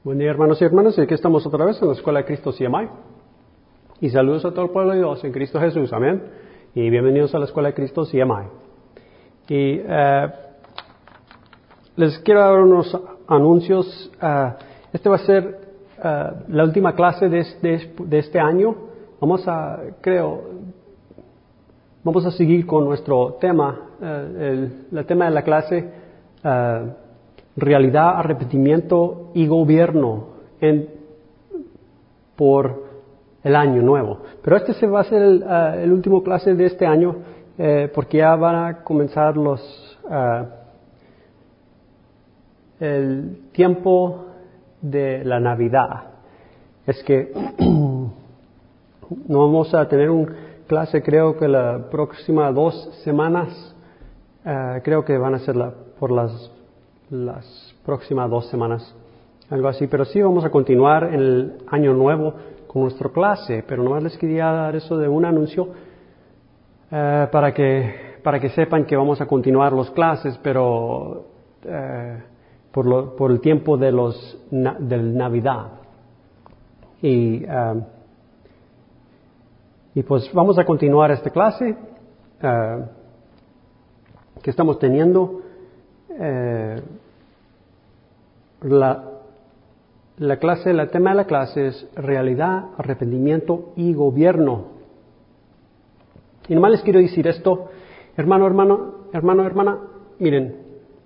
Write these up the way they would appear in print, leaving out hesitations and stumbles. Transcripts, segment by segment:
Buen día, hermanos y hermanas, y aquí estamos otra vez en la Escuela de Cristo CMI. Y saludos a todo el pueblo de Dios en Cristo Jesús, amén. Y bienvenidos a la Escuela de Cristo CMI. Y les quiero dar unos anuncios. Este va a ser la última clase de este año. Vamos a seguir con nuestro tema, el tema de la clase, realidad, arrepentimiento y gobierno por el año nuevo. Pero este se va a ser el último clase de este año, porque ya van a comenzar el tiempo de la Navidad. Es que no vamos a tener una clase, creo que la próxima 2 semanas, creo que van a ser por las próximas 2 semanas, algo así. Pero sí vamos a continuar en el año nuevo con nuestra clase, pero nomás les quería dar eso de un anuncio para que sepan que vamos a continuar las clases, pero por el tiempo de del Navidad. Y pues vamos a continuar esta clase que estamos teniendo. El tema de la clase es realidad, arrepentimiento y gobierno. Y nomás les quiero decir esto, hermana, miren,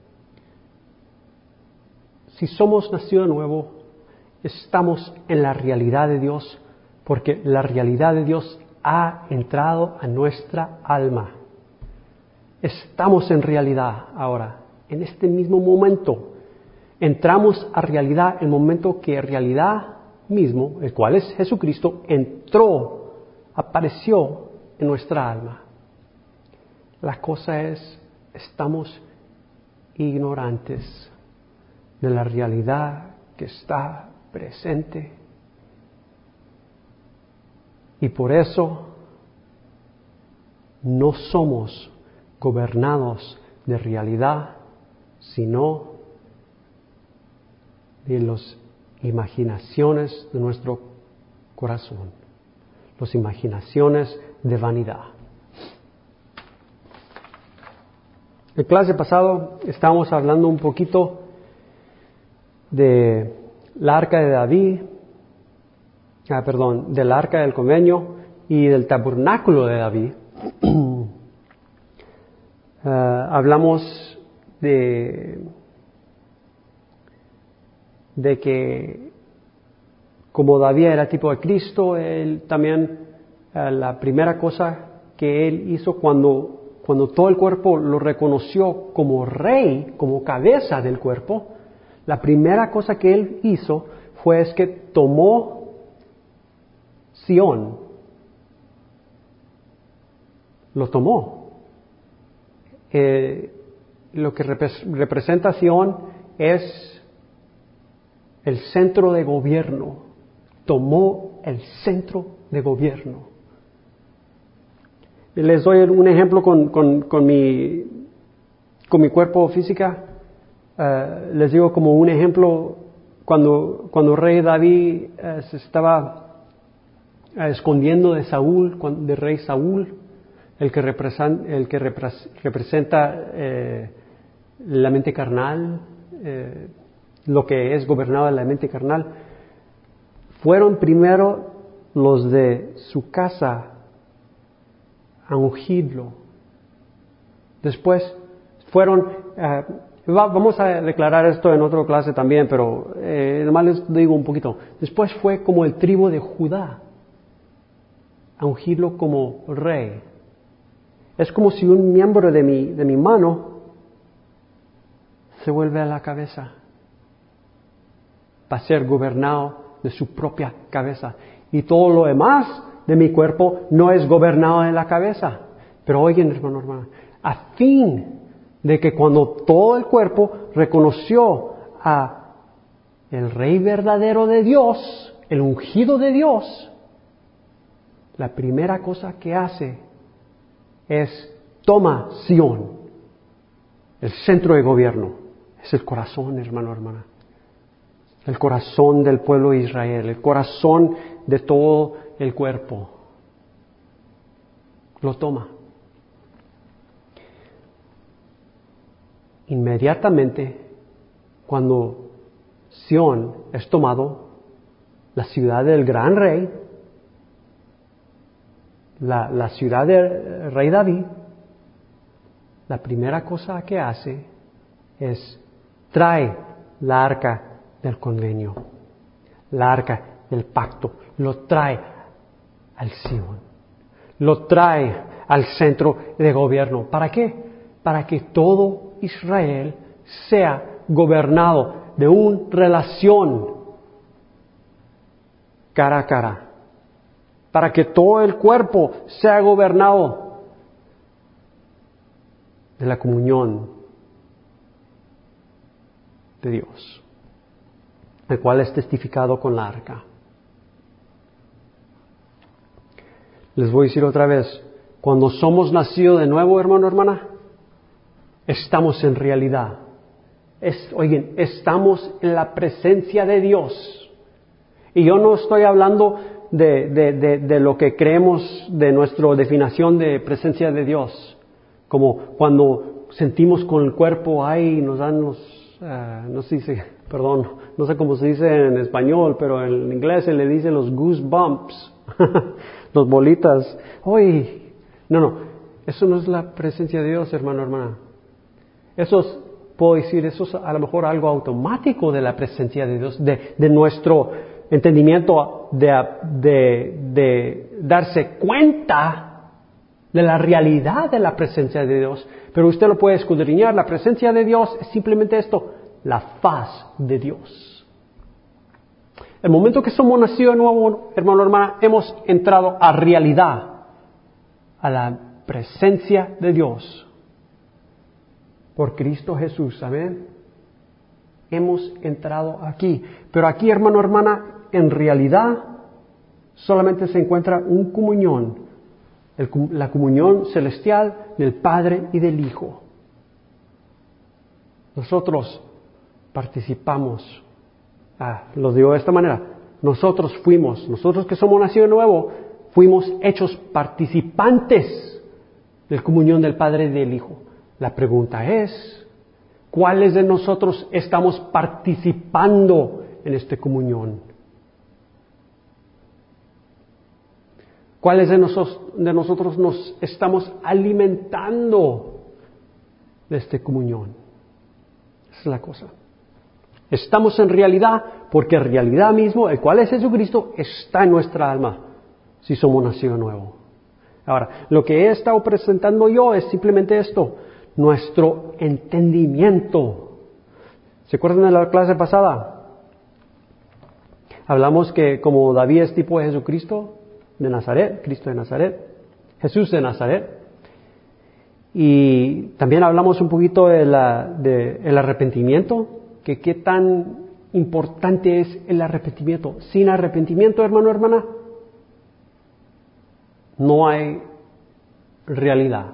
si somos nacido de nuevo, estamos en la realidad de Dios, porque la realidad de Dios ha entrado a nuestra alma. Estamos en realidad ahora, en este mismo momento. Entramos a realidad el momento que realidad mismo, el cual es Jesucristo, apareció en nuestra alma. La cosa es, estamos ignorantes de la realidad que está presente. Y por eso no somos gobernados de realidad, sino de las imaginaciones de nuestro corazón, las imaginaciones de vanidad. En clase pasado estábamos hablando un poquito de la arca de David, del arca del convenio y del tabernáculo de David. Hablamos de que como David era tipo de Cristo, él también, la primera cosa que él hizo cuando todo el cuerpo lo reconoció como rey, como cabeza del cuerpo, la primera cosa que él hizo fue que tomó Sión, lo tomó. Lo que representa Sión es el centro de gobierno. Tomó el centro de gobierno. Les doy un ejemplo con mi cuerpo física. Les digo como un ejemplo, cuando el rey David se estaba escondiendo de Saúl, de rey Saúl, el que representa la mente carnal, lo que es gobernado de la mente carnal. Fueron primero los de su casa a ungirlo. Después fueron, vamos a declarar esto en otra clase también, pero nomás les digo un poquito. Después fue como el tribu de Judá a ungirlo como rey. Es como si un miembro de mi mano se vuelve a la cabeza para ser gobernado de su propia cabeza. Y todo lo demás de mi cuerpo no es gobernado de la cabeza. Pero oigan, hermano, a fin de que cuando todo el cuerpo reconoció a el Rey verdadero de Dios, el ungido de Dios, la primera cosa que hace es toma Sión, el centro de gobierno. Es el corazón, hermana. el corazón del pueblo de Israel, el corazón de todo el cuerpo. Lo toma. Inmediatamente, cuando Sión es tomado, la ciudad del gran rey, la ciudad del rey David, la primera cosa que hace es trae la arca del convenio, la arca del pacto, lo trae al Sión, lo trae al centro de gobierno. ¿Para qué? Para que todo Israel sea gobernado de una relación cara a cara, para que todo el cuerpo sea gobernado de la comunión de Dios, el cual es testificado con la arca. Les voy a decir otra vez, cuando somos nacidos de nuevo, hermano, hermana, estamos en realidad. Oigan, estamos en la presencia de Dios. Y yo no estoy hablando de lo que creemos de nuestra definición de presencia de Dios. Como cuando sentimos con el cuerpo, ay, nos dan no sé cómo se dice en español, pero en inglés se le dice los goosebumps, los bolitas. Uy, no, eso no es la presencia de Dios, hermano, hermana. Puedo decir, eso es a lo mejor algo automático de la presencia de Dios, de nuestro entendimiento de darse cuenta de la realidad de la presencia de Dios. Pero usted lo puede escudriñar. La presencia de Dios es simplemente esto, la faz de Dios. El momento que somos nacidos de nuevo, hermano, hermana, hemos entrado a realidad, a la presencia de Dios. Por Cristo Jesús, amén. Hemos entrado aquí. Pero aquí, hermano, hermana, en realidad solamente se encuentra una comunión, la comunión celestial del Padre y del Hijo. Nosotros participamos. Lo digo de esta manera. Nosotros que somos nacidos de nuevo, fuimos hechos participantes de la comunión del Padre y del Hijo. La pregunta es, ¿cuáles de nosotros estamos participando en esta comunión? ¿Cuáles de nosotros nos estamos alimentando de esta comunión? Esa es la cosa. Estamos en realidad, porque en realidad mismo, el cual es Jesucristo, está en nuestra alma, si somos nacidos de nuevo. Ahora, lo que he estado presentando yo es simplemente esto, nuestro entendimiento. ¿Se acuerdan de la clase pasada? Hablamos que como David es tipo de Jesucristo de Nazaret, Cristo de Nazaret, Jesús de Nazaret. Y también hablamos un poquito del arrepentimiento, que qué tan importante es el arrepentimiento. Sin arrepentimiento, hermano, hermana, no hay realidad.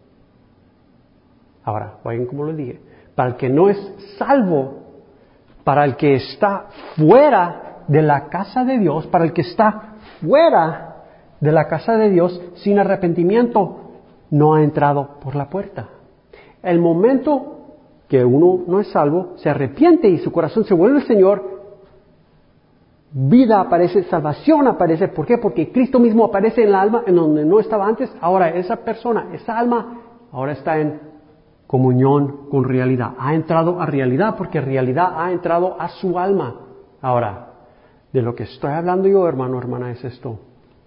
Ahora, oigan como lo dije, para el que no es salvo, para el que está fuera de la casa de Dios, para el que está fuera de la casa de Dios, sin arrepentimiento, no ha entrado por la puerta. El momento que uno no es salvo, se arrepiente y su corazón se vuelve al Señor, vida aparece, salvación aparece. ¿Por qué? Porque Cristo mismo aparece en el alma, en donde no estaba antes. Ahora esa persona, esa alma, ahora está en comunión con realidad. Ha entrado a realidad porque realidad ha entrado a su alma. Ahora, de lo que estoy hablando yo, hermano, hermana, es esto.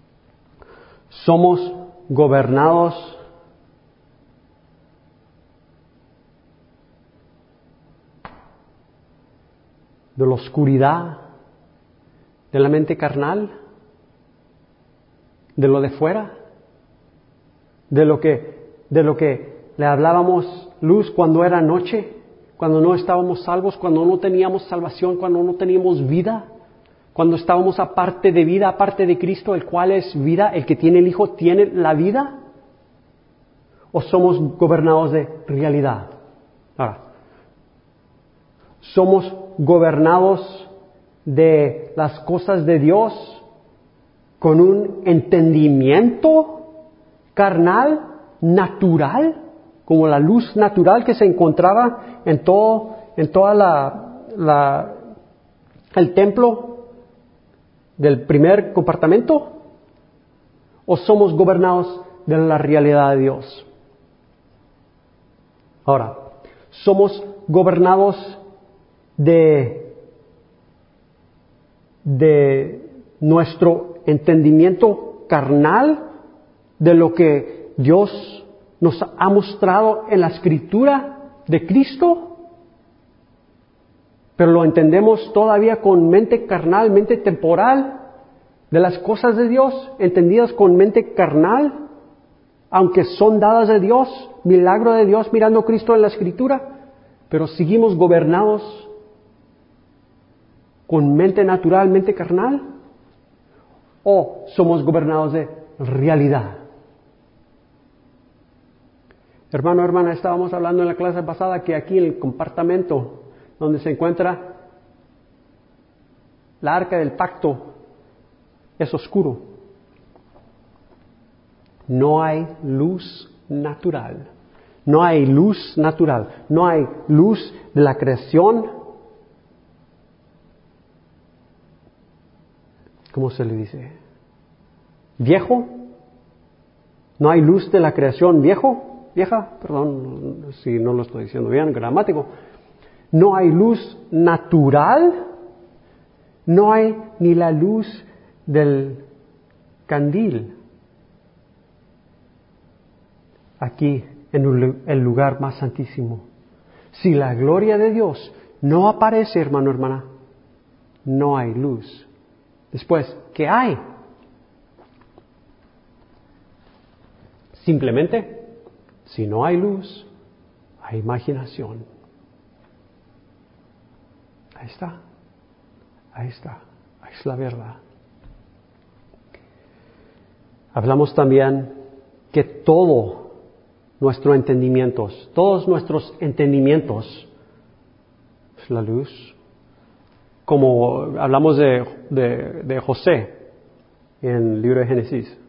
Somos gobernados de la oscuridad, de la mente carnal, de lo de fuera, de lo que le hablábamos luz cuando era noche, cuando no estábamos salvos, cuando no teníamos salvación, cuando no teníamos vida, cuando estábamos aparte de vida, aparte de Cristo, el cual es vida, el que tiene el Hijo tiene la vida, o somos gobernados de realidad. Ahora, somos gobernados de las cosas de Dios con un entendimiento carnal, natural, como la luz natural que se encontraba en toda el templo del primer compartimento? ¿O somos gobernados de la realidad de Dios? Ahora, somos gobernados de nuestro entendimiento carnal, de lo que Dios nos ha mostrado en la Escritura de Cristo, pero lo entendemos todavía con mente carnal, mente temporal, de las cosas de Dios, entendidas con mente carnal, aunque son dadas de Dios, milagro de Dios, mirando a Cristo en la Escritura, pero seguimos gobernados con mente natural, mente carnal, o somos gobernados de realidad. Hermano, hermana, estábamos hablando en la clase pasada que aquí en el compartimento donde se encuentra la arca del pacto es oscuro. No hay luz natural. No hay luz natural. No hay luz de la creación. ¿Cómo se le dice? ¿Viejo? No hay luz de la creación vieja, perdón si no lo estoy diciendo bien, gramático. No hay luz natural. No hay ni la luz del candil aquí en el lugar más santísimo. Si la gloria de Dios no aparece, hermano, hermana, no hay luz. Después, ¿qué hay? Simplemente, si no hay luz, hay imaginación. Ahí está. Ahí está. Ahí es la verdad. Hablamos también que todos nuestros entendimientos es la luz. Como hablamos de José en el libro de Génesis.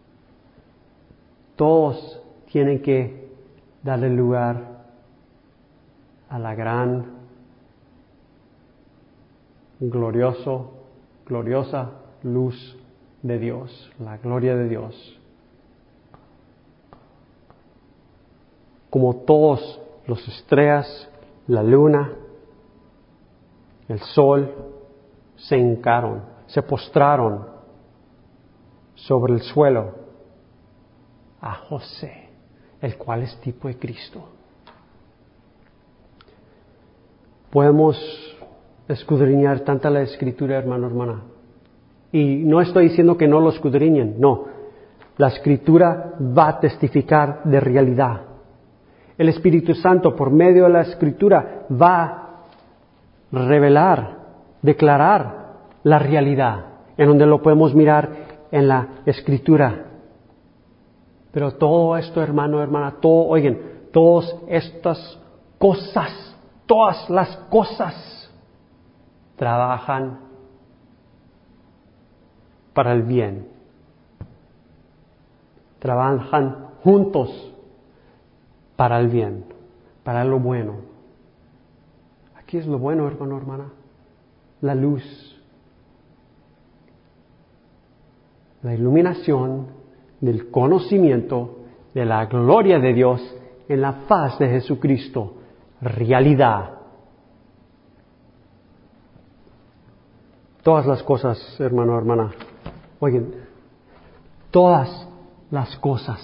Todos tienen que darle lugar a la gran, gloriosa luz de Dios, la gloria de Dios. Como todos los estrellas, la luna, el sol, se hincaron, se postraron sobre el suelo a José, el cual es tipo de Cristo. Podemos escudriñar tanta la Escritura, hermano, hermana. Y no estoy diciendo que no lo escudriñen, no. La Escritura va a testificar de realidad. El Espíritu Santo, por medio de la Escritura, va a revelar, declarar la realidad, en donde lo podemos mirar en la Escritura. Pero todo esto, hermano, hermana, todas estas cosas, todas las cosas trabajan para el bien. Trabajan juntos para el bien, para lo bueno. Aquí es lo bueno, hermano, hermana. La luz, la iluminación del conocimiento de la gloria de Dios en la faz de Jesucristo. Realidad. Todas las cosas, hermano, hermana. Todas las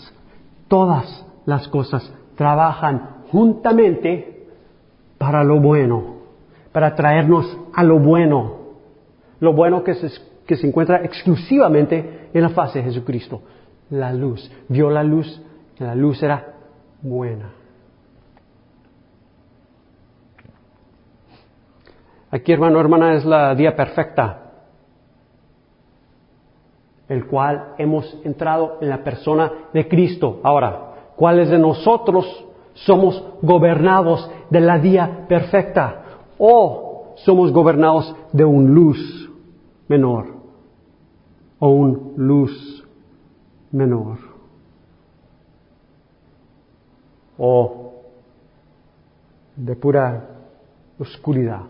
cosas trabajan juntamente para lo bueno, para traernos a lo bueno que se encuentra exclusivamente en la faz de Jesucristo. La luz, vio la luz, y la luz era buena. Aquí, hermano, hermana, es la día perfecta, el cual hemos entrado en la persona de Cristo. Ahora, ¿cuáles de nosotros somos gobernados de la día perfecta? ¿O somos gobernados de un luz menor o un luz menor o de pura oscuridad.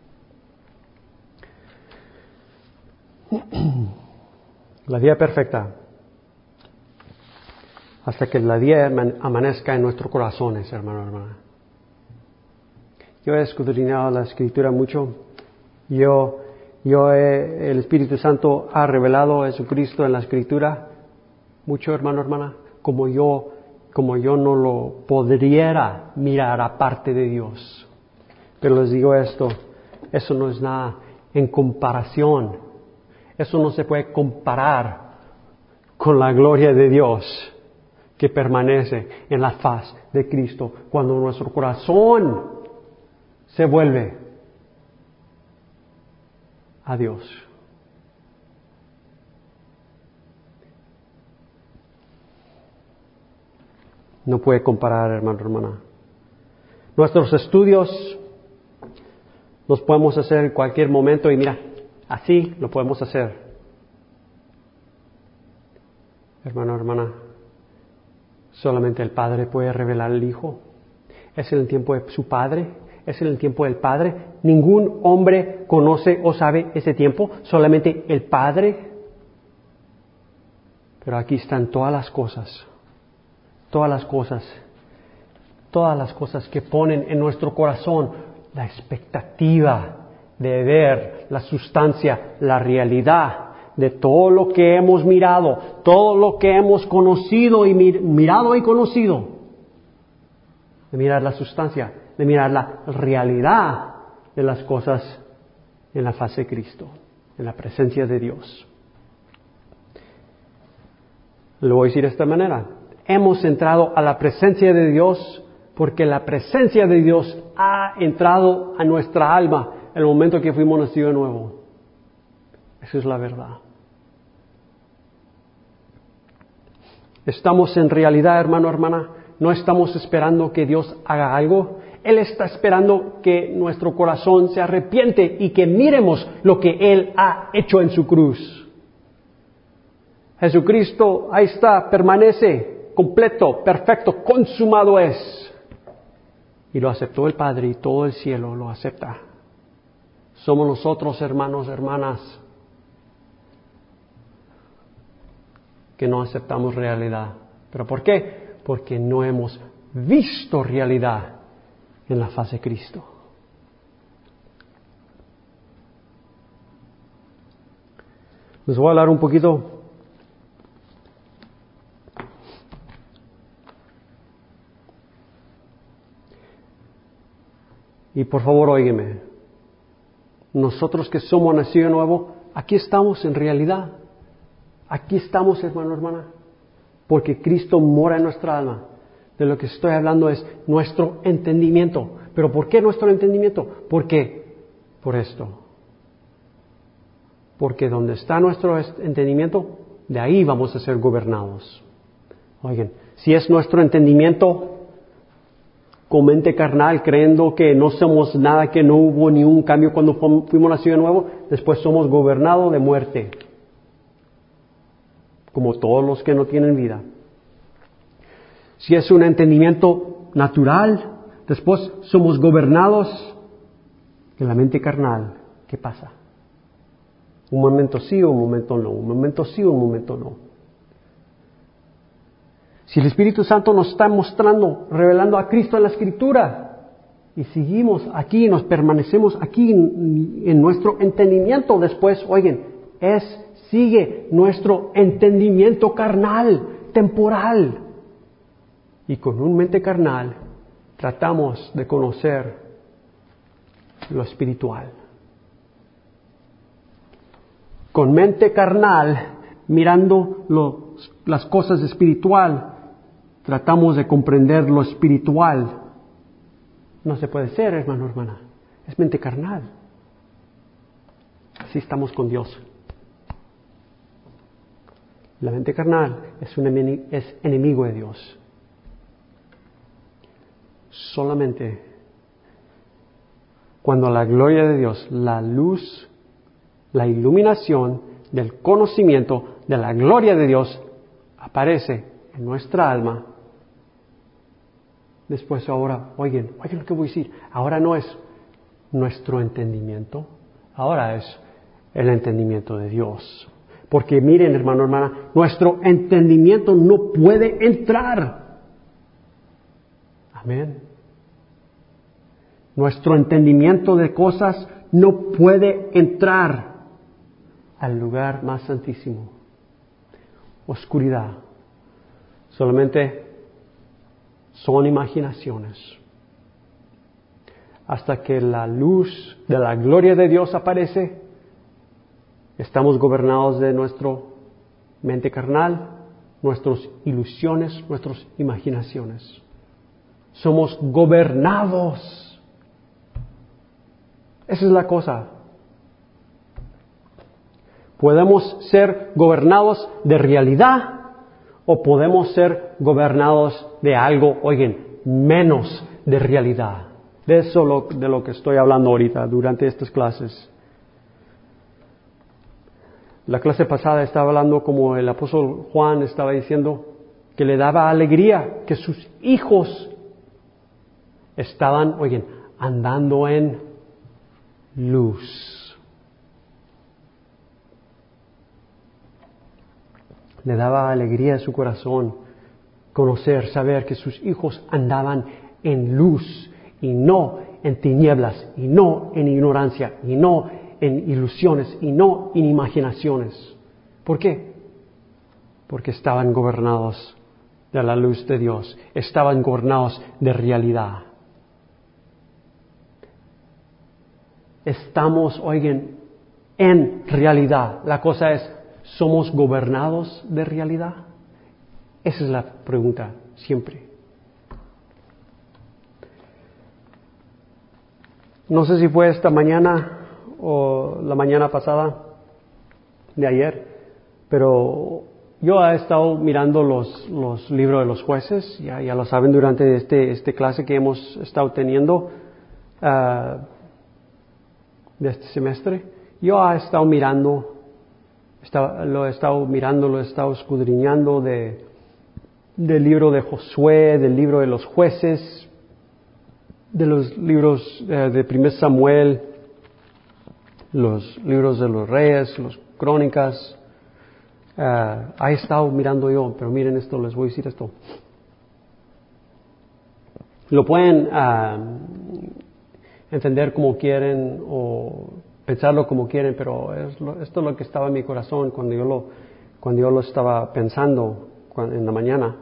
La día perfecta hasta que la día amanezca en nuestros corazones, hermano, hermana. Yo he escudriñado la Escritura mucho. El Espíritu Santo ha revelado a Jesucristo en la Escritura mucho, hermano, hermana, como yo no lo podría mirar aparte de Dios. Pero les digo esto, eso no es nada en comparación. Eso no se puede comparar con la gloria de Dios que permanece en la faz de Cristo cuando nuestro corazón se vuelve a Dios. No puede comparar, hermano, hermana. Nuestros estudios los podemos hacer en cualquier momento y mira, así lo podemos hacer. Hermano, hermana, solamente el Padre puede revelar al Hijo. Es en el tiempo de su Padre, es en el tiempo del Padre. Ningún hombre conoce o sabe ese tiempo, solamente el Padre. Pero aquí están todas las cosas que ponen en nuestro corazón la expectativa de ver la sustancia, la realidad de todo lo que hemos mirado, todo lo que hemos conocido y mirado y conocido, de mirar la sustancia, de mirar la realidad de las cosas en la faz de Cristo, en la presencia de Dios. Lo voy a decir de esta manera. Hemos entrado a la presencia de Dios porque la presencia de Dios ha entrado a nuestra alma en el momento que fuimos nacidos de nuevo. Esa es la verdad. Estamos en realidad, hermano, hermana, no estamos esperando que Dios haga algo. Él está esperando que nuestro corazón se arrepiente y que miremos lo que Él ha hecho en su cruz. Jesucristo, ahí está, permanece, completo, perfecto, consumado es. Y lo aceptó el Padre y todo el cielo lo acepta. Somos nosotros, hermanos, hermanas, que no aceptamos realidad. ¿Pero por qué? Porque no hemos visto realidad en la faz de Cristo. Les voy a hablar un poquito y por favor óigame. Nosotros que somos nacidos de nuevo, aquí estamos en realidad. Aquí estamos, hermano, hermana, porque Cristo mora en nuestra alma. De lo que estoy hablando es nuestro entendimiento. ¿Pero por qué nuestro entendimiento? Porque por esto. Porque donde está nuestro entendimiento, de ahí vamos a ser gobernados. Oigan, si es nuestro entendimiento con mente carnal, creyendo que no somos nada, que no hubo ni un cambio cuando fuimos nacidos de nuevo, después somos gobernados de muerte, como todos los que no tienen vida. Si es un entendimiento natural, después somos gobernados de la mente carnal. ¿Qué pasa? Un momento sí, un momento no, un momento sí, un momento no. Si el Espíritu Santo nos está mostrando, revelando a Cristo en la Escritura, y seguimos aquí, nos permanecemos aquí en nuestro entendimiento, después, oigan, sigue nuestro entendimiento carnal, temporal. Y con una mente carnal tratamos de conocer lo espiritual. Con mente carnal, mirando las cosas espiritual, tratamos de comprender lo espiritual. No se puede ser, hermano, hermana. Es mente carnal. Así estamos con Dios. La mente carnal es enemigo de Dios. Solamente Cuando la gloria de Dios, la luz, la iluminación del conocimiento de la gloria de Dios aparece en nuestra alma, después ahora, oigan lo que voy a decir, ahora no es nuestro entendimiento, ahora es el entendimiento de Dios. Porque miren, hermano, hermana, nuestro entendimiento no puede entrar. Amén. Nuestro entendimiento de cosas no puede entrar al lugar más santísimo. Oscuridad. Solamente son imaginaciones. Hasta que la luz de la gloria de Dios aparece, estamos gobernados de nuestra mente carnal, nuestras ilusiones, nuestras imaginaciones. Somos gobernados. Esa es la cosa. Podemos ser gobernados de realidad o podemos ser gobernados de algo, oigan, menos de realidad. De eso de lo que estoy hablando ahorita durante estas clases. La clase pasada estaba hablando como el apóstol Juan estaba diciendo que le daba alegría que sus hijos estaban, oigan, andando en luz. Le daba alegría a su corazón conocer, saber que sus hijos andaban en luz y no en tinieblas y no en ignorancia y no en ilusiones y no en imaginaciones. ¿Por qué? Porque estaban gobernados de la luz de Dios, estaban gobernados de realidad. Estamos, oigan, en realidad. La cosa es, ¿somos gobernados de realidad? Esa es la pregunta siempre. No sé si fue esta mañana o la mañana pasada de ayer, pero yo he estado mirando los libros de los jueces, ya lo saben durante este clase que hemos estado teniendo de este semestre. Yo he estado mirando, lo he estado escudriñando del libro de Josué, del libro de los jueces, de los libros de 1 Samuel, los libros de los reyes, las crónicas. He estado mirando yo, pero miren esto, les voy a decir esto. Lo pueden entender como quieren o pensarlo como quieren, pero esto es lo que estaba en mi corazón cuando yo lo estaba pensando en la mañana.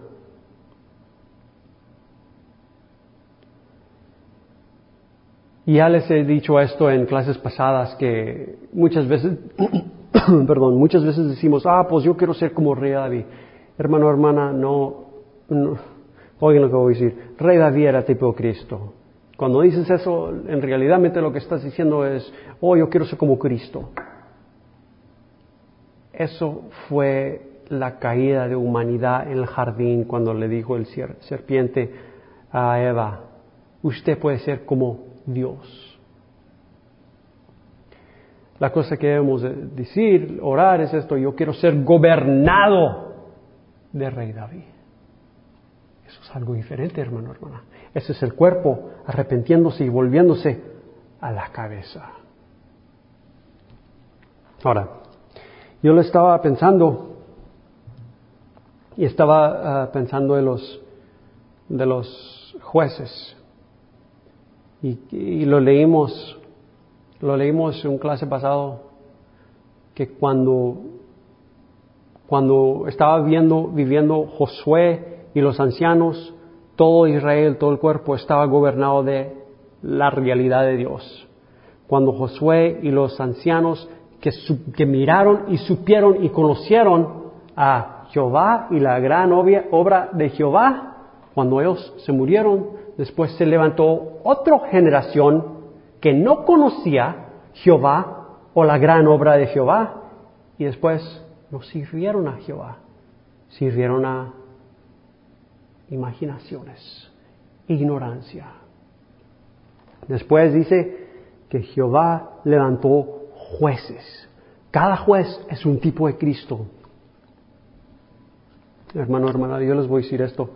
Y ya les he dicho esto en clases pasadas que muchas veces, muchas veces decimos, pues yo quiero ser como Rey David. Hermano, hermana, no, oigan lo que voy a decir. Rey David era tipo Cristo. Cuando dices eso, en realidad lo que estás diciendo es, yo quiero ser como Cristo. Eso fue la caída de humanidad en el jardín cuando le dijo el serpiente a Eva, usted puede ser como Dios. La cosa que debemos decir, orar es esto, yo quiero ser gobernado de Rey David. Eso es algo diferente, hermano, hermana. Ese es el cuerpo arrepintiéndose y volviéndose a la cabeza. Ahora, yo lo estaba pensando y estaba pensando de los jueces y lo leímos en un clase pasado que cuando estaba viviendo Josué y los ancianos, todo Israel, todo el cuerpo estaba gobernado de la realidad de Dios. Cuando Josué y los ancianos que miraron y supieron y conocieron a Jehová y la gran obra de Jehová, cuando ellos se murieron, después se levantó otra generación que no conocía Jehová o la gran obra de Jehová y después no sirvieron a Jehová, sirvieron a imaginaciones, ignorancia. Después dice que Jehová levantó jueces. Cada juez es un tipo de Cristo. Hermana, yo les voy a decir esto.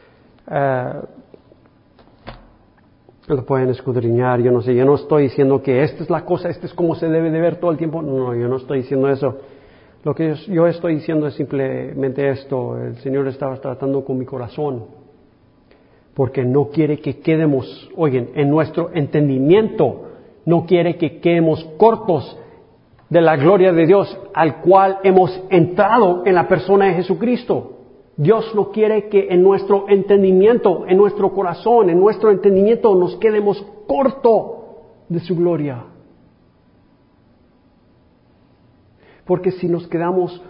Lo pueden escudriñar, yo no sé, yo no estoy diciendo que esta es la cosa, esto es como se debe de ver todo el tiempo. No, yo no estoy diciendo eso. Lo que yo estoy diciendo es simplemente esto. El Señor estaba tratando con mi corazón. Porque no quiere que quedemos, oigan, en nuestro entendimiento, no quiere que quedemos cortos de la gloria de Dios al cual hemos entrado en la persona de Jesucristo. Dios no quiere que en nuestro entendimiento, en nuestro corazón, en nuestro entendimiento nos quedemos corto de su gloria. Porque si nos quedamos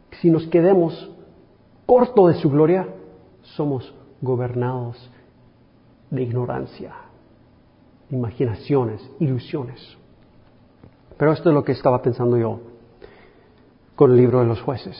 corto de su gloria, somos gobernados de ignorancia, imaginaciones, ilusiones. Pero esto es lo que estaba pensando yo con el libro de los jueces.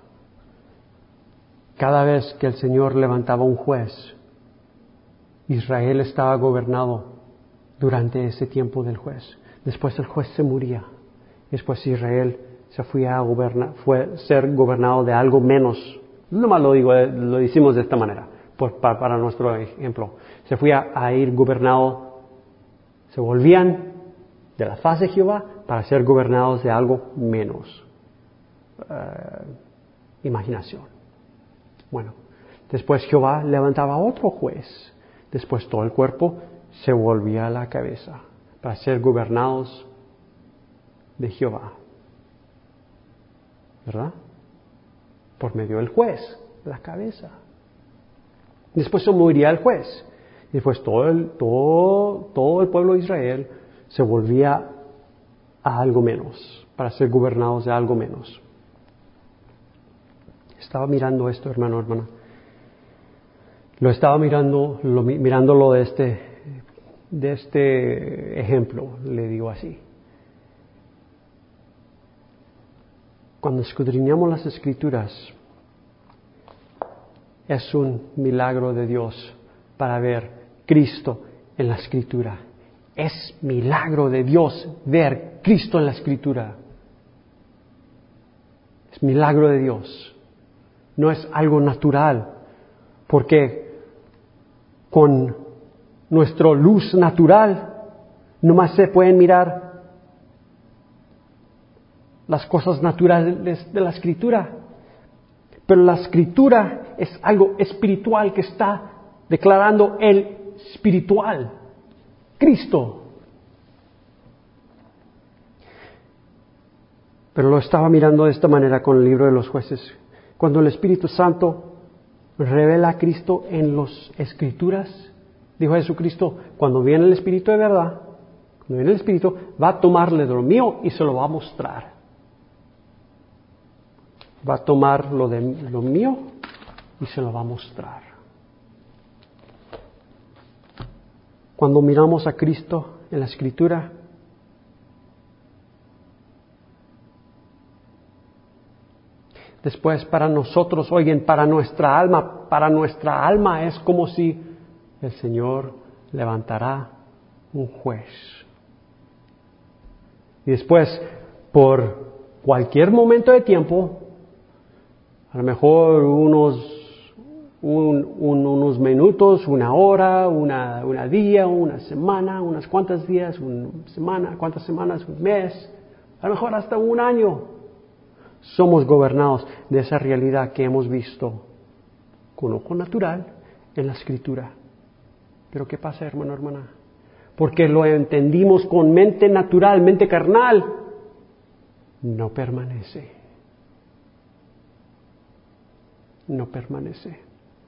Cada vez que el Señor levantaba un juez, Israel estaba gobernado durante ese tiempo del juez. Después el juez se moría. Después Israel se fue a ser gobernado de algo menos. Nomás lo decimos de esta manera, para nuestro ejemplo. Se fue a ir gobernado, se volvían de la faz de Jehová para ser gobernados de algo menos. Imaginación. Bueno, después Jehová levantaba otro juez. Después todo el cuerpo se volvía a la cabeza para ser gobernados de Jehová. ¿Verdad? Por medio del juez, la cabeza. Después se moriría el juez. Después todo el pueblo de Israel se volvía a algo menos, para ser gobernados de algo menos. Estaba mirando esto, hermana. Lo estaba mirándolo de este ejemplo, le digo así. Cuando escudriñamos las Escrituras, es un milagro de Dios para ver Cristo en la Escritura. Es milagro de Dios ver Cristo en la Escritura. Es milagro de Dios. No es algo natural, porque con nuestra luz natural nomás se pueden mirar las cosas naturales de la Escritura. Pero la Escritura es algo espiritual que está declarando el espiritual, Cristo. Pero lo estaba mirando de esta manera con el libro de los jueces. Cuando el Espíritu Santo revela a Cristo en las Escrituras, dijo Jesucristo, cuando viene el Espíritu de verdad, cuando viene el Espíritu, va a tomarle de lo mío y se lo va a mostrar. Va a tomar lo mío y se lo va a mostrar. Cuando miramos a Cristo en la Escritura, después para nosotros, oigan, para nuestra alma es como si el Señor levantará un juez. Y después, por cualquier momento de tiempo, a lo mejor unos minutos, una hora, una día, una semana, unas cuantas días, una semana, cuántas semanas, un mes, a lo mejor hasta un año. Somos gobernados de esa realidad que hemos visto con ojo natural en la Escritura. Pero ¿qué pasa, hermana? Porque lo entendimos con mente natural, mente carnal, no permanece. No permanece.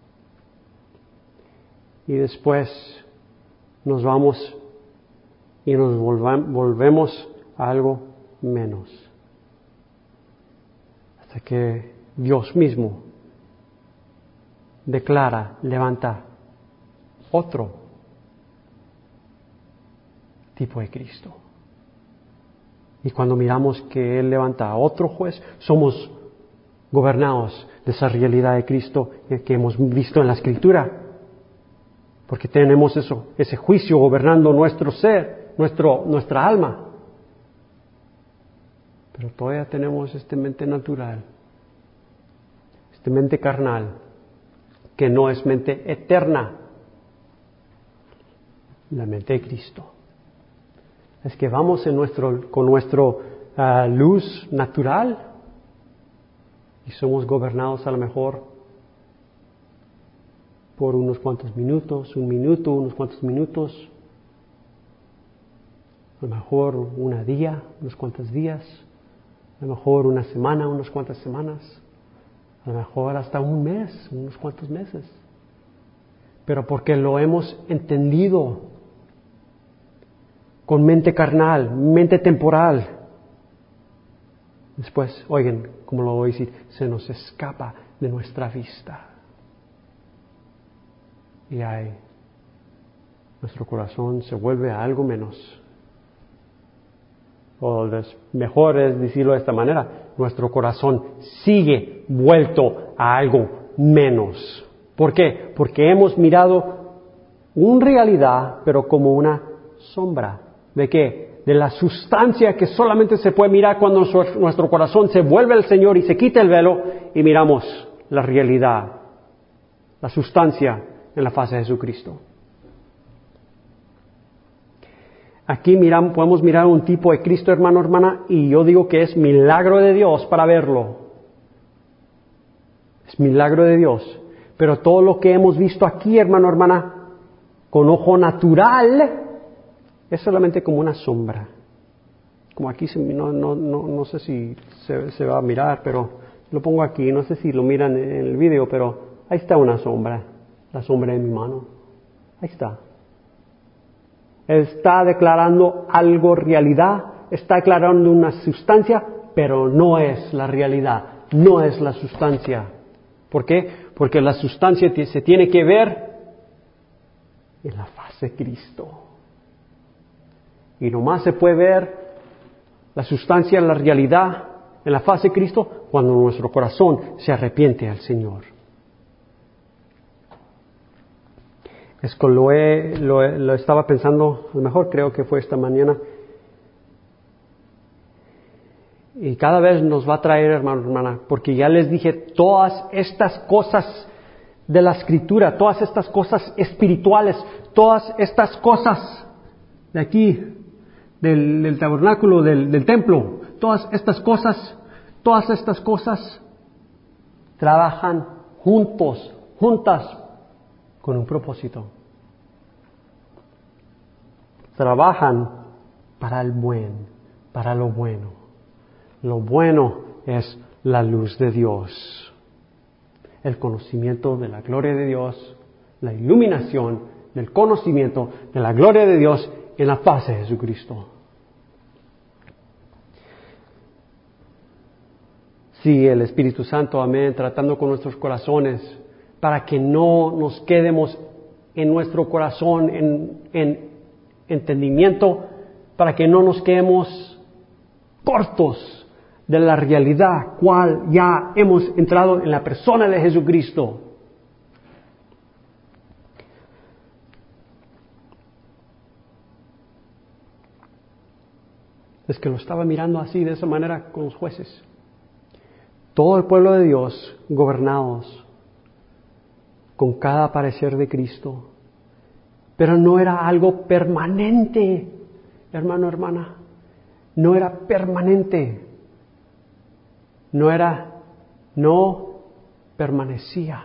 Y después nos vamos y nos volvemos a algo menos. Hasta que Dios mismo levanta otro tipo de Cristo. Y cuando miramos que Él levanta a otro juez, somos gobernados de esa realidad de Cristo que hemos visto en la Escritura. Porque tenemos ese juicio gobernando nuestro ser, nuestra alma. Pero todavía tenemos esta mente natural, esta mente carnal, que no es mente eterna, la mente de Cristo. Es que vamos con nuestro luz natural y somos gobernados a lo mejor por unos cuantos minutos, unos cuantos minutos, a lo mejor un día, unos cuantos días, a lo mejor una semana, unas cuantas semanas, a lo mejor hasta un mes, unos cuantos meses. Pero porque lo hemos entendido con mente carnal, mente temporal. Después, oigan, como lo voy a decir, se nos escapa de nuestra vista. Y ahí, nuestro corazón se vuelve a algo menos. O mejor es decirlo de esta manera, nuestro corazón sigue vuelto a algo menos. ¿Por qué? Porque hemos mirado una realidad, pero como una sombra. ¿De qué? De la sustancia que solamente se puede mirar cuando nuestro corazón se vuelve al Señor y se quita el velo y miramos la realidad, la sustancia en la faz de Jesucristo. Aquí podemos mirar un tipo de Cristo, hermano, hermana, y yo digo que es milagro de Dios para verlo. Es milagro de Dios. Pero todo lo que hemos visto aquí, hermano, hermana, con ojo natural, es solamente como una sombra. Como aquí, no sé si se va a mirar, pero lo pongo aquí. No sé si lo miran en el video, pero ahí está una sombra. La sombra de mi mano. Ahí está. Está declarando algo realidad, está declarando una sustancia, pero no es la realidad, no es la sustancia. ¿Por qué? Porque la sustancia se tiene que ver en la faz de Cristo. Y nomás se puede ver la sustancia, la realidad en la faz de Cristo cuando nuestro corazón se arrepiente al Señor. Es que lo estaba pensando, a lo mejor creo que fue esta mañana, y cada vez nos va a traer, hermano, hermana, porque ya les dije todas estas cosas de la Escritura, todas estas cosas espirituales, todas estas cosas de aquí, del tabernáculo, del templo, todas estas cosas trabajan juntas, con un propósito. Trabajan para lo bueno. Lo bueno es la luz de Dios, el conocimiento de la gloria de Dios, la iluminación del conocimiento de la gloria de Dios en la faz de Jesucristo. Sí, el Espíritu Santo, amén, tratando con nuestros corazones, para que no nos quedemos en nuestro corazón en entendimiento, para que no nos quedemos cortos de la realidad cual ya hemos entrado en la persona de Jesucristo. Es que lo estaba mirando así, de esa manera, con los jueces. Todo el pueblo de Dios gobernados con cada parecer de Cristo. Pero no era algo permanente, hermano, hermana. No era permanente. No permanecía.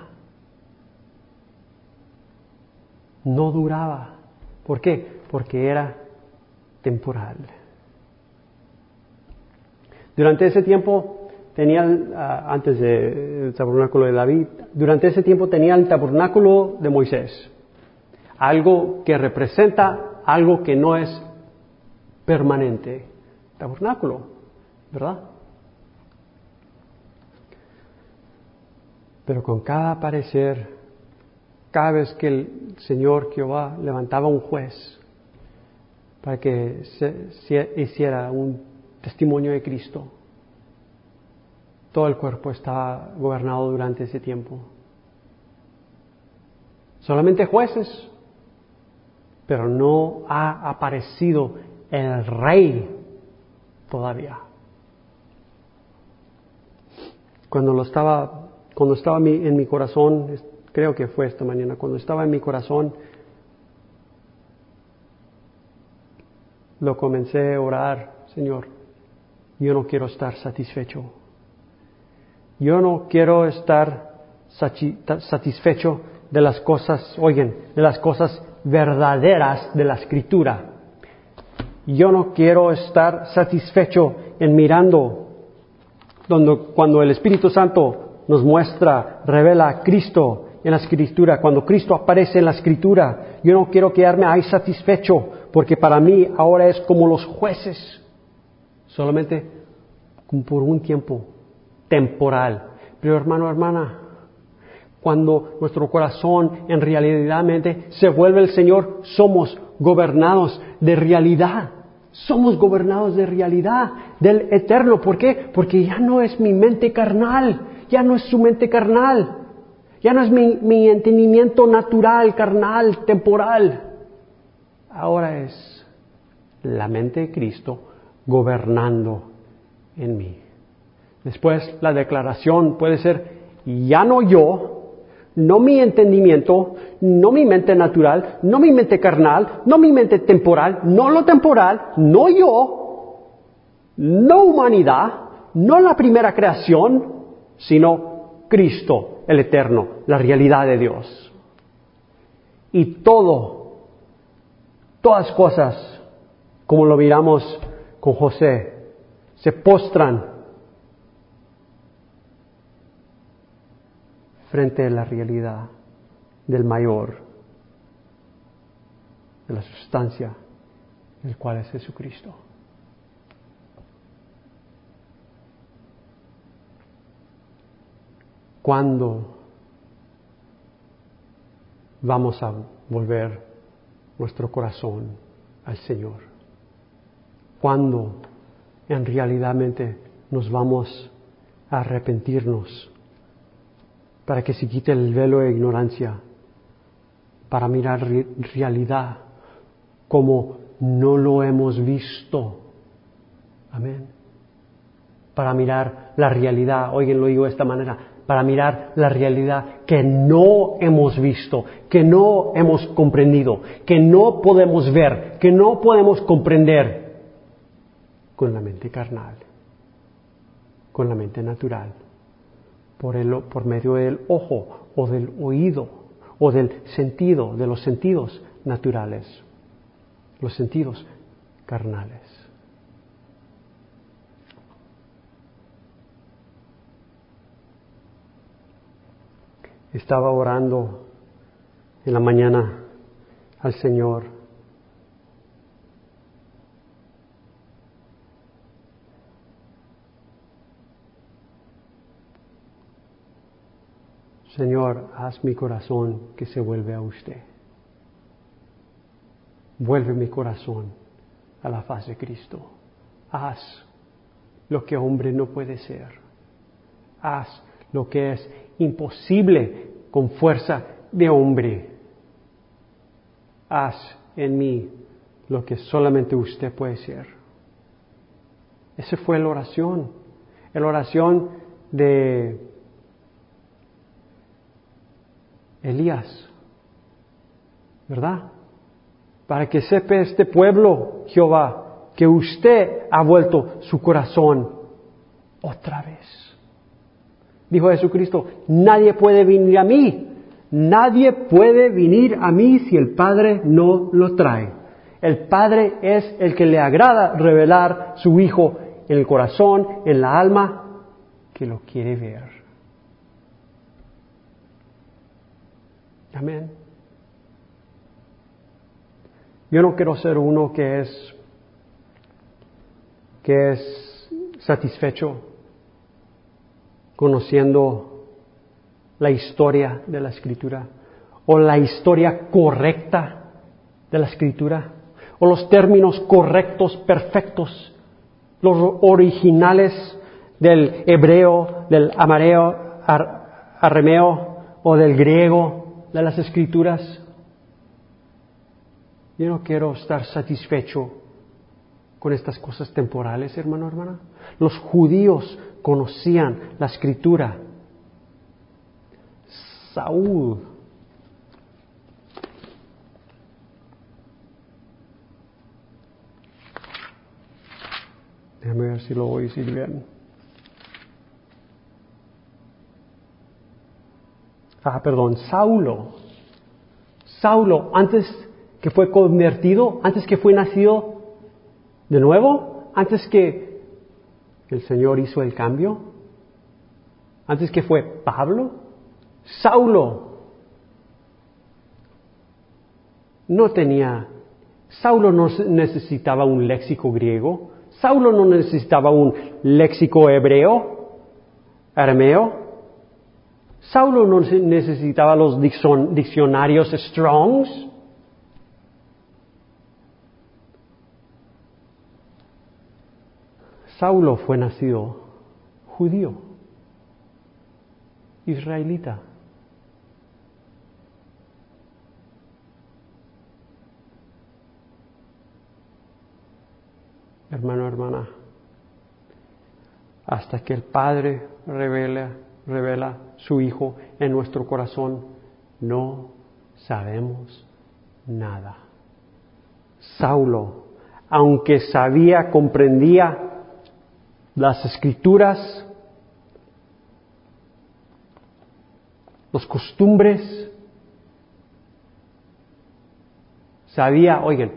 No duraba. ¿Por qué? Porque era temporal. Durante ese tiempo antes del tabernáculo de David, durante ese tiempo tenía el tabernáculo de Moisés. Algo que representa algo que no es permanente. Tabernáculo, ¿verdad? Pero con cada parecer, cada vez que el Señor Jehová levantaba un juez para que se hiciera un testimonio de Cristo, todo el cuerpo estaba gobernado durante ese tiempo. Solamente jueces, pero no ha aparecido el Rey todavía. Cuando estaba en mi corazón, creo que fue esta mañana, cuando estaba en mi corazón, lo comencé a orar: Señor, yo no quiero estar satisfecho. Yo no quiero estar satisfecho de las cosas, de las cosas verdaderas de la Escritura. Yo no quiero estar satisfecho en mirando cuando el Espíritu Santo nos muestra, revela a Cristo en la Escritura, cuando Cristo aparece en la Escritura. Yo no quiero quedarme ahí satisfecho, porque para mí ahora es como los jueces, solamente por un tiempo temporal. Pero hermana, cuando nuestro corazón en realidadmente se vuelve el Señor, somos gobernados de realidad. Somos gobernados de realidad, del eterno. ¿Por qué? Porque ya no es mi mente carnal, ya no es su mente carnal, ya no es mi entendimiento natural, carnal, temporal. Ahora es la mente de Cristo gobernando en mí. Después la declaración puede ser: ya no yo, no mi entendimiento, no mi mente natural, no mi mente carnal, no mi mente temporal, no lo temporal, no yo, no humanidad, no la primera creación, sino Cristo, el eterno, la realidad de Dios. Y todas cosas, como lo miramos con José, se postran frente a la realidad del mayor, de la sustancia, el cual es Jesucristo. ¿Cuándo vamos a volver nuestro corazón al Señor? ¿Cuándo en realidadmente nos vamos a arrepentirnos para que se quite el velo de ignorancia, para mirar realidad como no lo hemos visto? Amén. Para mirar la realidad, oigan, lo digo de esta manera, para mirar la realidad que no hemos visto, que no hemos comprendido, que no podemos ver, que no podemos comprender con la mente carnal, con la mente natural, por medio del ojo o del oído o del sentido, de los sentidos naturales, los sentidos carnales. Estaba orando en la mañana al Señor. Señor, haz mi corazón que se vuelve a usted. Vuelve mi corazón a la faz de Cristo. Haz lo que hombre no puede ser. Haz lo que es imposible con fuerza de hombre. Haz en mí lo que solamente usted puede ser. Esa fue la oración de Elías, ¿verdad? Para que sepa este pueblo, Jehová, que usted ha vuelto su corazón otra vez. Dijo Jesucristo: nadie puede venir a mí si el Padre no lo trae. El Padre es el que le agrada revelar su Hijo en el corazón, en la alma, que lo quiere ver. Amén. Yo no quiero ser uno que es satisfecho conociendo la historia de la Escritura, o la historia correcta de la Escritura, o los términos correctos, perfectos, los originales del hebreo, del arameo o del griego de las Escrituras. Yo no quiero estar satisfecho con estas cosas temporales, hermano, hermana. Los judíos conocían la Escritura. Saúl, déjame ver si lo voy a decir bien. Saulo, antes que fue convertido, antes que fue nacido de nuevo, antes que el Señor hizo el cambio, antes que fue Pablo, Saulo Saulo no necesitaba un léxico griego, Saulo no necesitaba un léxico arameo, Saulo no necesitaba los diccionarios Strongs. Saulo fue nacido judío, israelita. Hermano, hermana, hasta que el Padre revela su Hijo en nuestro corazón, no sabemos nada. Saulo, aunque comprendía las Escrituras, las costumbres, sabía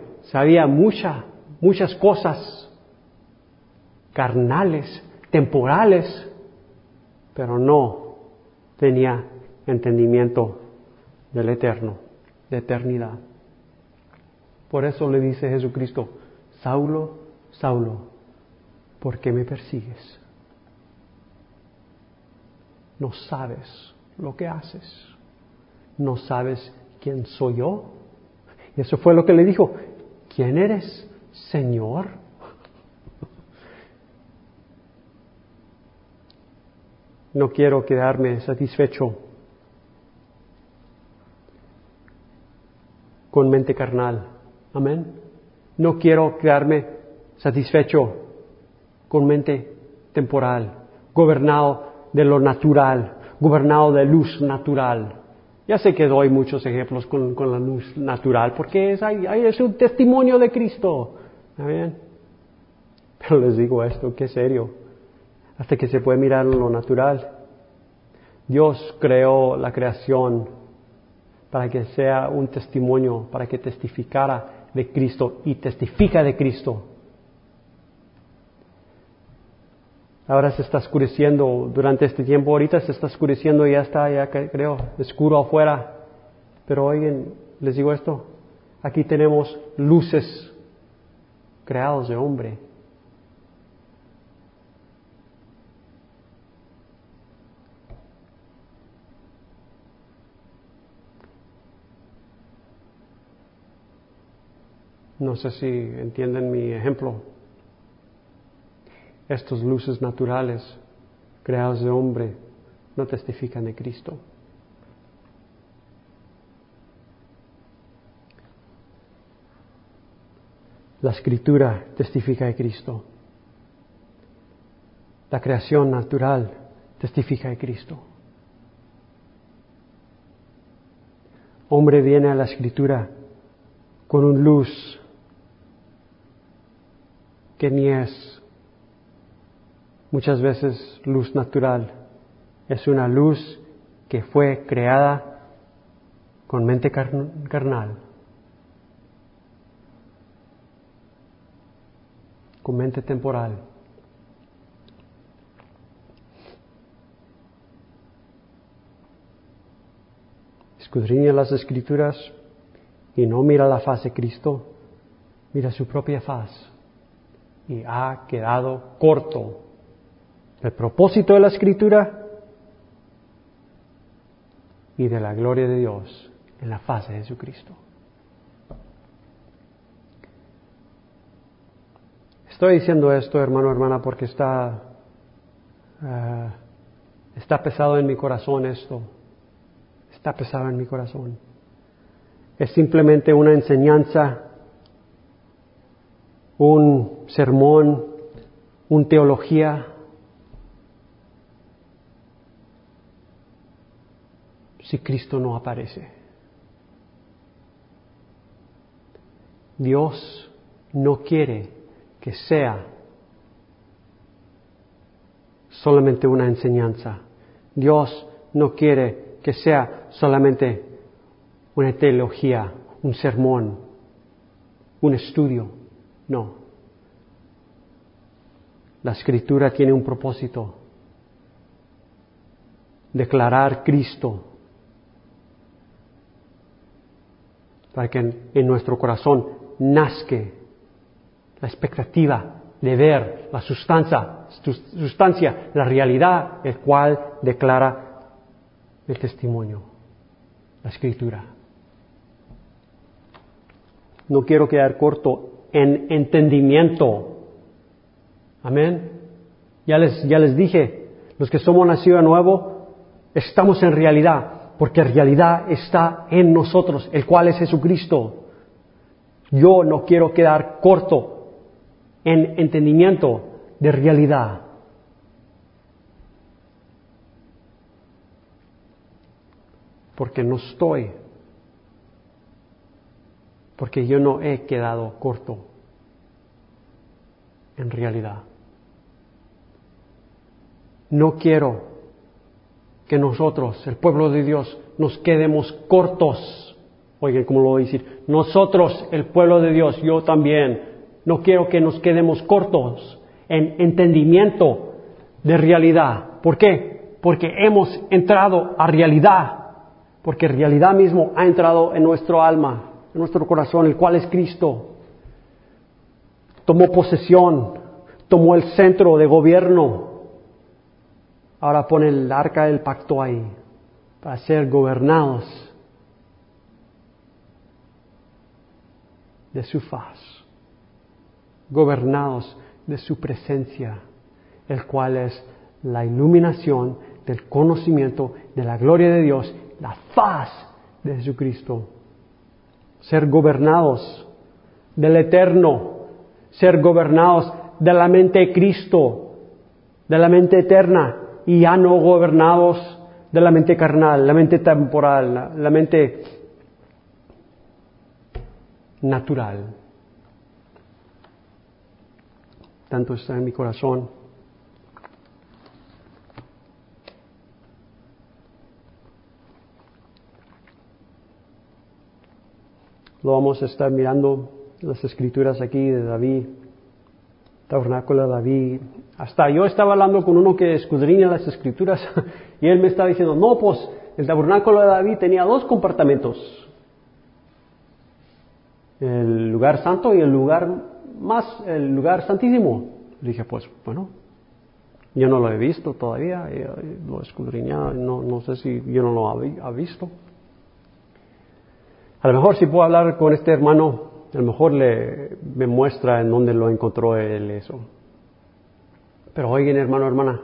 muchas cosas carnales, temporales, pero no tenía entendimiento del eterno, de eternidad. Por eso le dice Jesucristo: Saulo, Saulo, ¿por qué me persigues? No sabes lo que haces. No sabes quién soy yo. Y eso fue lo que le dijo: ¿quién eres, Señor? No quiero quedarme satisfecho con mente carnal. Amén. No quiero quedarme satisfecho con mente temporal, gobernado de lo natural, gobernado de luz natural. Ya sé que doy muchos ejemplos con la luz natural, porque es un testimonio de Cristo. Amén. Pero les digo esto, que serio. Hasta que se puede mirar en lo natural. Dios creó la creación para que sea un testimonio, para que testificara de Cristo, y testifica de Cristo. Ahora se está oscureciendo durante este tiempo, ahorita se está oscureciendo y ya creo, oscuro afuera. Pero oigan, les digo esto, aquí tenemos luces creadas de hombre. No sé si entienden mi ejemplo. Estas luces naturales creadas de hombre no testifican de Cristo. La Escritura testifica de Cristo. La creación natural testifica de Cristo. Hombre viene a la Escritura con una luz que ni es muchas veces luz natural. Es una luz que fue creada con mente carnal, con mente temporal. Escudriña las Escrituras y no mira la faz de Cristo, mira su propia faz, y ha quedado corto del propósito de la Escritura y de la gloria de Dios en la faz de Jesucristo. Estoy diciendo esto, hermano, hermana, porque está pesado en mi corazón esto. Está pesado en mi corazón. es simplemente una enseñanza, un sermón, una teología, si Cristo no aparece. Dios no quiere que sea solamente una enseñanza. Dios no quiere que sea solamente una teología, un sermón, un estudio. No. La Escritura tiene un propósito: declarar Cristo, para que en nuestro corazón nazca la expectativa de ver la sustancia, la realidad, el cual declara el testimonio, la Escritura. No quiero quedar corto en entendimiento. Amén. Ya les dije, los que somos nacidos de nuevo, estamos en realidad, porque realidad está en nosotros, el cual es Jesucristo. Yo no quiero quedar corto en entendimiento de realidad. Porque no estoy, porque yo no he quedado corto en realidad. No quiero que nosotros, el pueblo de Dios, nos quedemos cortos. Oigan, ¿cómo lo voy a decir? Nosotros, el pueblo de Dios, yo también, no quiero que nos quedemos cortos en entendimiento de realidad. ¿Por qué? Porque hemos entrado a realidad. Porque realidad mismo ha entrado en nuestro alma, en nuestro corazón, el cual es Cristo. Tomó posesión, tomó el centro de gobierno. Ahora pone el arca del pacto ahí, para ser gobernados de su faz, gobernados de su presencia, el cual es la iluminación del conocimiento de la gloria de Dios, la faz de Jesucristo. Ser gobernados del Eterno, ser gobernados de la mente de Cristo, de la mente eterna, y ya no gobernados de la mente carnal, la mente temporal, la mente natural. Tanto está en mi corazón. Lo vamos a estar mirando las escrituras aquí de David, tabernáculo de David. Hasta yo estaba hablando con uno que escudriña las escrituras y él me estaba diciendo, no, pues el tabernáculo de David tenía 2 compartimentos. El lugar santo y el lugar santísimo. Le dije, pues bueno, yo no lo he visto todavía, lo he escudriñado, no sé si yo no lo ha visto. A lo mejor si puedo hablar con este hermano, a lo mejor me muestra en dónde lo encontró él eso. Pero oigan, hermano, hermana,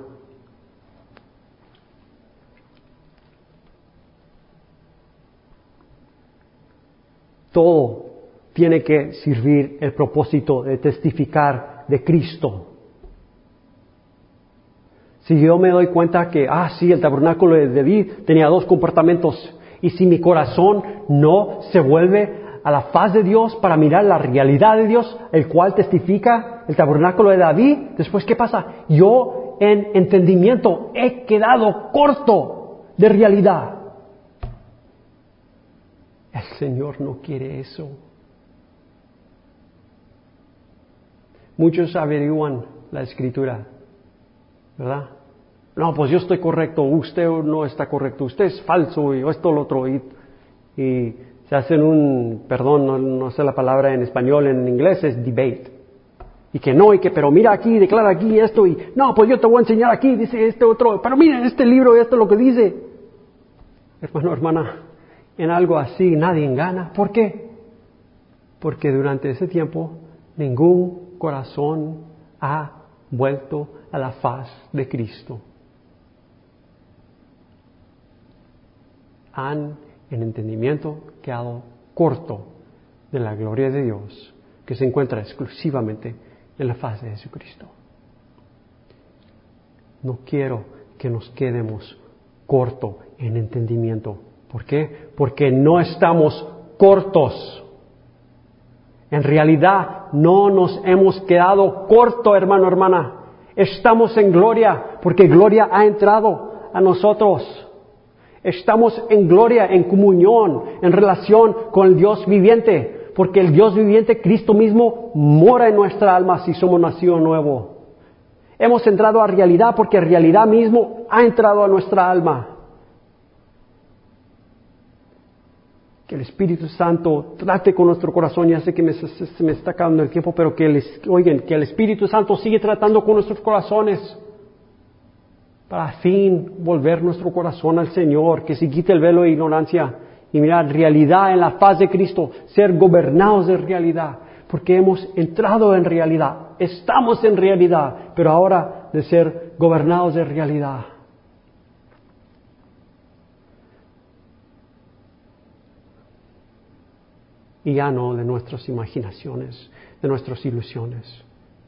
todo tiene que servir el propósito de testificar de Cristo. Si yo me doy cuenta que, sí, el tabernáculo de David tenía 2 compartimentos, y si mi corazón no se vuelve a la faz de Dios para mirar la realidad de Dios, el cual testifica el tabernáculo de David, después ¿qué pasa? Yo en entendimiento he quedado corto de realidad. El Señor no quiere eso. Muchos averiguan la Escritura, ¿verdad? No, pues yo estoy correcto, usted no está correcto, usted es falso y esto, lo otro, y se hacen no sé la palabra en español, en inglés es debate. Y que no, pero mira aquí, declara aquí esto, y no, pues yo te voy a enseñar aquí, dice este otro, pero mira este libro, esto es lo que dice. Hermano, hermana, en algo así nadie gana. ¿Por qué? Porque durante ese tiempo ningún corazón ha vuelto a la faz de Cristo. Han en entendimiento quedado corto de la gloria de Dios que se encuentra exclusivamente en la faz de Jesucristo. No quiero que nos quedemos corto en entendimiento. ¿Por qué? Porque no estamos cortos. En realidad no nos hemos quedado corto, hermano, hermana. Estamos en gloria porque gloria ha entrado a nosotros. Estamos en gloria, en comunión, en relación con el Dios viviente, porque el Dios viviente, Cristo mismo, mora en nuestra alma si somos nacidos nuevo. Hemos entrado a realidad porque realidad mismo ha entrado a nuestra alma. Que el Espíritu Santo trate con nuestro corazón. Ya sé que se me está acabando el tiempo, pero que el Espíritu Santo sigue tratando con nuestros corazones. Para al fin volver nuestro corazón al Señor, que se quite el velo de ignorancia y mirar realidad en la faz de Cristo, ser gobernados de realidad, porque hemos entrado en realidad, estamos en realidad, pero ahora de ser gobernados de realidad. Y ya no de nuestras imaginaciones, de nuestras ilusiones.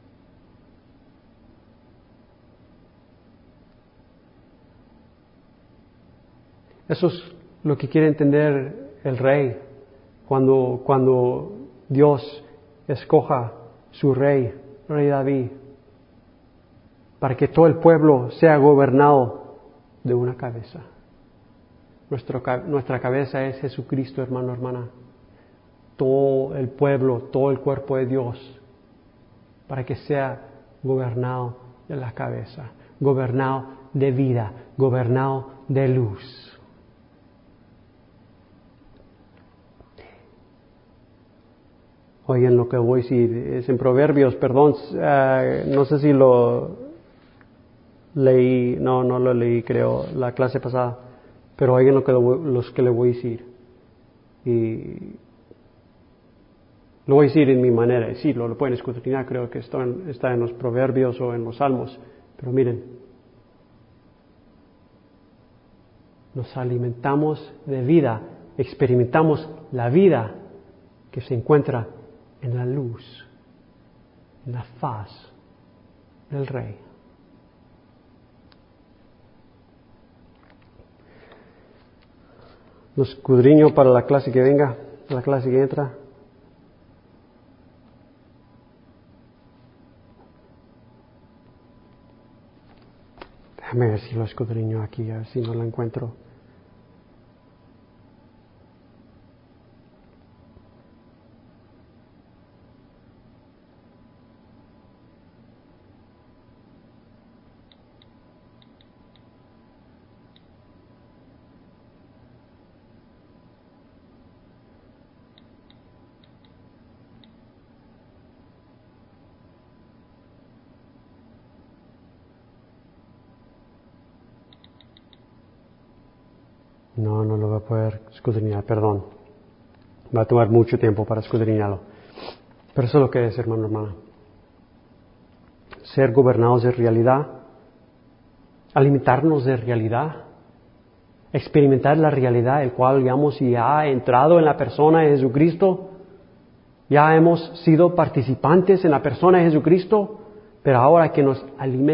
Eso es lo que quiere entender el rey cuando Dios escoja su rey David, para que todo el pueblo sea gobernado de una cabeza. Nuestra cabeza es Jesucristo, hermano, hermana. Todo el pueblo, todo el cuerpo de Dios, para que sea gobernado de la cabeza, gobernado de vida, gobernado de luz. Oigan lo que voy a decir, es en Proverbios, perdón, no sé si lo leí, no lo leí, creo, la clase pasada, pero oigan los que le voy a decir. Y lo voy a decir en mi manera de decirlo, lo pueden escudriñar, creo que está en los Proverbios o en los Salmos, pero miren, nos alimentamos de vida, experimentamos la vida que se encuentra en la luz, en la faz del Rey. Lo escudriño para la clase que venga, la clase que entra. Déjame ver si lo escudriño aquí, a ver si no lo encuentro. No lo voy a poder escudriñar, perdón. Va a tomar mucho tiempo para escudriñarlo. Pero eso es lo que es, hermano, hermana. Ser gobernados de realidad, alimentarnos de realidad, experimentar la realidad, el cual, digamos, ya ha entrado en la persona de Jesucristo, ya hemos sido participantes en la persona de Jesucristo, pero ahora que nos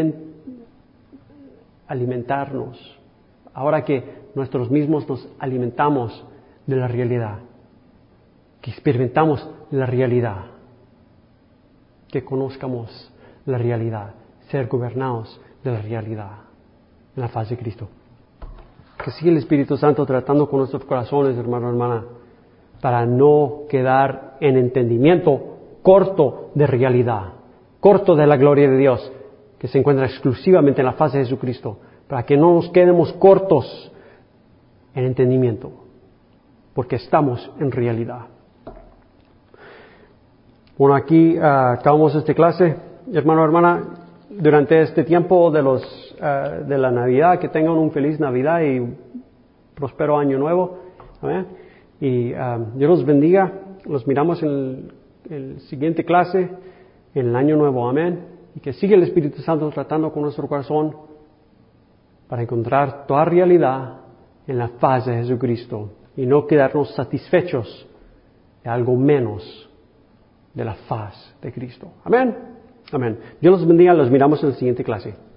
alimentarnos, ahora que nosotros mismos nos alimentamos de la realidad, que experimentamos la realidad, que conozcamos la realidad, ser gobernados de la realidad en la faz de Cristo. Que siga el Espíritu Santo tratando con nuestros corazones, hermano, hermana, para no quedar en entendimiento corto de realidad, corto de la gloria de Dios, que se encuentra exclusivamente en la faz de Jesucristo, para que no nos quedemos cortos en entendimiento, porque estamos en realidad. Bueno, aquí acabamos esta clase, hermano, hermana. Durante este tiempo de la Navidad, que tengan un feliz Navidad y próspero año nuevo. Amén. Y Dios los bendiga. Los miramos en el siguiente clase, en el año nuevo. Amén. Y que siga el Espíritu Santo tratando con nuestro corazón para encontrar toda realidad en la faz de Jesucristo y no quedarnos satisfechos algo menos de la faz de Cristo. Amén. Amén. Dios los bendiga. Los miramos en la siguiente clase.